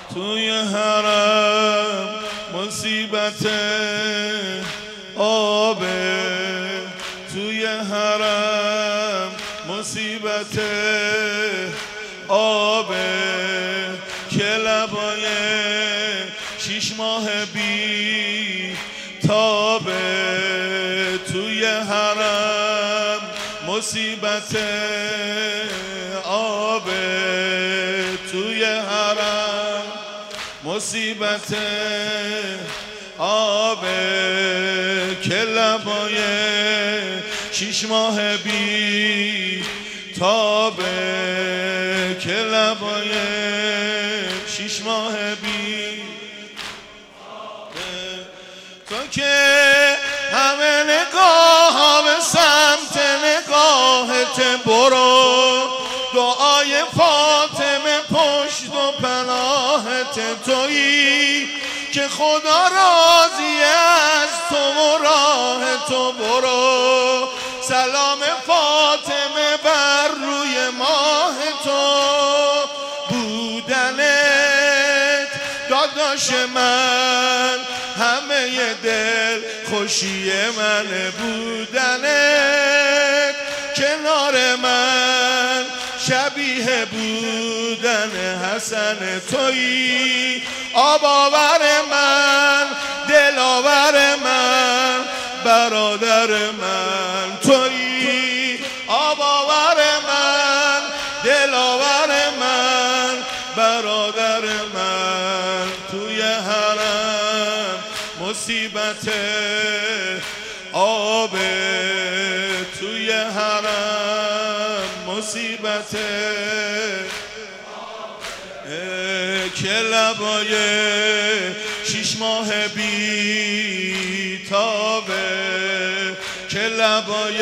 توی حرم مصیبت آب، توی حرم مصیبت آب، که لبای 6 ماه بی تابه. توی حرم مصیبت آب، توی حرم مصیبت آب، که لبای 6 ماه بی تابه، که لبای 6 ماه بی تابه. تو که همه نگاه ها به سمت نگاهت برو، دعای فاطمه پشت و پناهت تویی، که خدا راضی از تو و راه تو برو. سلام فاطمه بر روی ماه تو بودنت، داداش من همه دل خوشی من بودنت، کنار من شبیه بودن حسن تویی. آباور من، دلاور من، برادر من تویی. آباور من، دلاور من، برادر من. توی حرم مصیبت آب، توی حرم مصیبت که لبای 6 ماه بی تابه، که لبای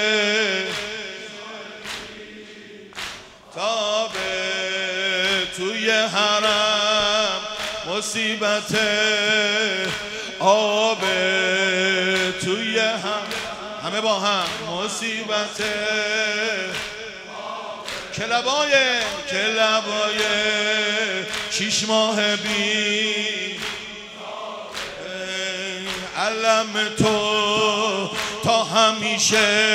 تابه. توی حرم مصیبت آب، توی همه با هم مصیبت که لبای 6 ماه بی علم تو تا همیشه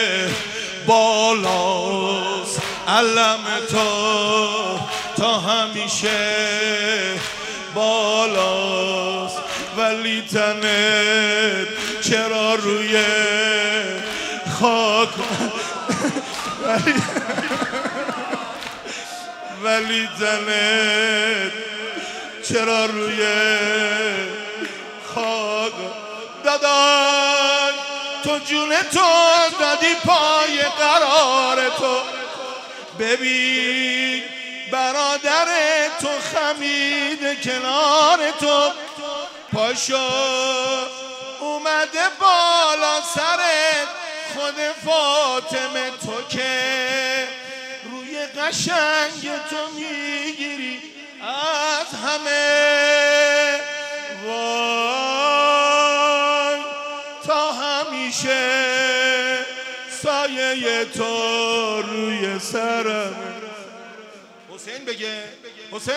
بالاست، علم تو تا همیشه بالاست، ولی تنت چرا روی خاک ولی تنت چرا روی خاک. داداش تو جون تو دادی پای قرار تو، ببین برادر تو خمید کنار تو. پاشو اومده بالا سرت خود فاطمه، تو که روی قشنگ تو میگیری از همه. وای تا همیشه سایه تو روی سرم. حسین بگه، حسین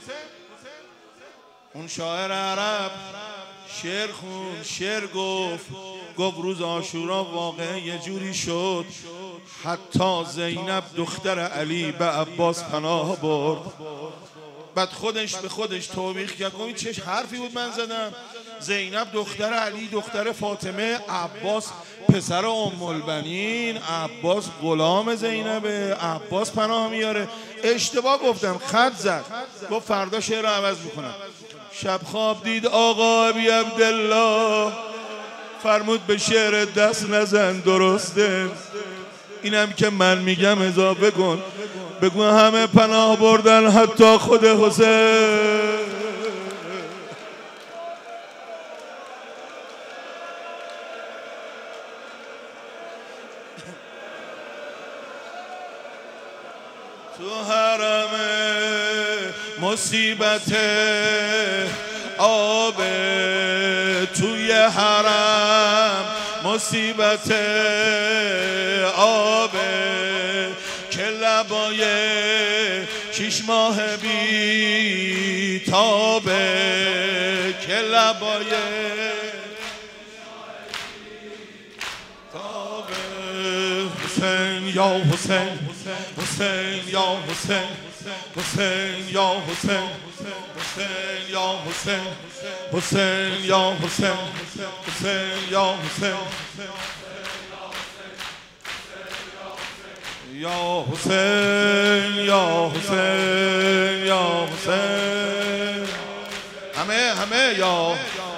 اون شاعر عرب شعر خون، شعر گفت روز عاشورا واقعا یه جوری شد حتی زینب دختر علی به عباس پناه برد. بعد خودش به خودش توبیخ کرد، گفت چه حرفی بود من زدم؟ زینب دختر علی دختر فاطمه، عباس پسر ام البنین، عباس غلام زینبه، عباس پناه میاره. اشتباه گفتم، خط زد. گفت فردا شعر رو عوض میکنم. شب خواب دید آقا ابی عبدالله، فرمود به شعر دست نزن، درسته اینم که من میگم اضافه کن، بگو همه پناه بردن حتی خود حسین. تو حرم مصیبت آب، توی حرم مصیبت آب، که لبای 6 ماه بی تابه که لبای تابه حسین یا حسین حسین یا حسین حسین یا حسین حسین یا حسین حسین یا حسین حسین یا حسین یا حسین یا حسین یا حسین همه یا